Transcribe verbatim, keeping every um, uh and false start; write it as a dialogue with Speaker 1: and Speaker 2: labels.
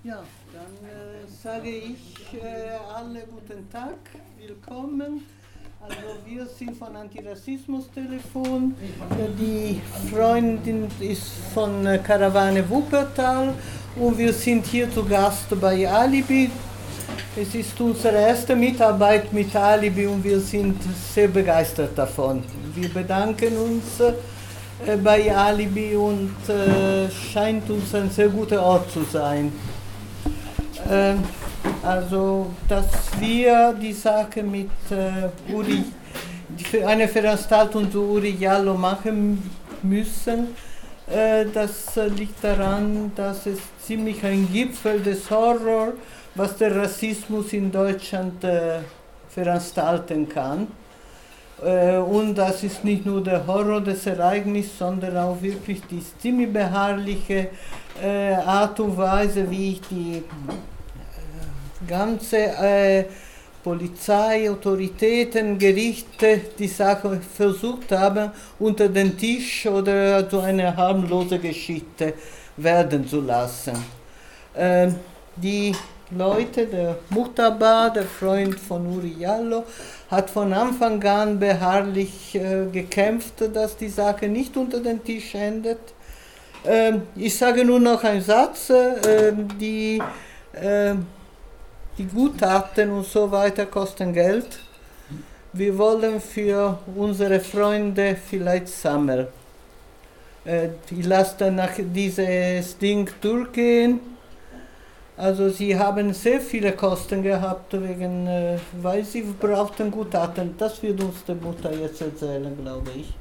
Speaker 1: Ja, dann äh, sage ich äh, alle guten Tag, willkommen. Also wir sind von Antirassismus-Telefon. Die Freundin ist von Karawane Wuppertal und wir sind hier zu Gast bei Alibi. Es ist unsere erste Mitarbeit mit Alibi und wir sind sehr begeistert davon. Wir bedanken uns äh, bei Alibi und äh, scheint uns ein sehr guter Ort zu sein. Äh, also, dass wir die Sache mit äh, Uri, eine Veranstaltung zu Uri Jallo machen müssen, äh, das liegt daran, dass es ziemlich ein Gipfel des Horrors, was der Rassismus in Deutschland äh, veranstalten kann. Äh, und das ist nicht nur der Horror des Ereignisses, sondern auch wirklich die ziemlich beharrliche äh, Art und Weise, wie ich die äh, ganze äh, Polizei, Autoritäten, Gerichte die Sache versucht haben, unter den Tisch oder zu einer harmlosen Geschichte werden zu lassen. Äh, die Leute, der Muhtaba, der Freund von Uri Jallo, hat von Anfang an beharrlich äh, gekämpft, dass die Sache nicht unter den Tisch endet. Ähm, ich sage nur noch einen Satz, äh, die, äh, die Gutachten und so weiter kosten Geld. Wir wollen für unsere Freunde vielleicht sammeln. Äh, ich lasse danach dieses Ding durchgehen. Also sie haben sehr viele Kosten gehabt, wegen, äh, weil sie brauchten Gutachten. Das wird uns die Mutter jetzt erzählen, glaube ich.